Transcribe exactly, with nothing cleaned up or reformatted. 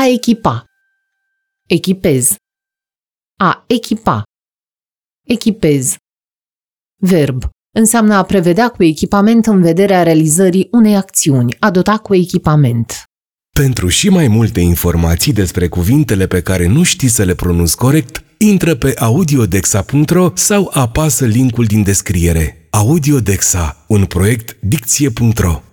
A echipa. Echipez. A echipa. Echipez. Verb. Înseamnă a prevedea cu echipament în vederea realizării unei acțiuni, a dota cu echipament. Pentru și mai multe informații despre cuvintele pe care nu știi să le pronunți corect, intră pe audiodexa punct ro sau apasă linkul din descriere. Audiodexa, un proiect dicție punct ro.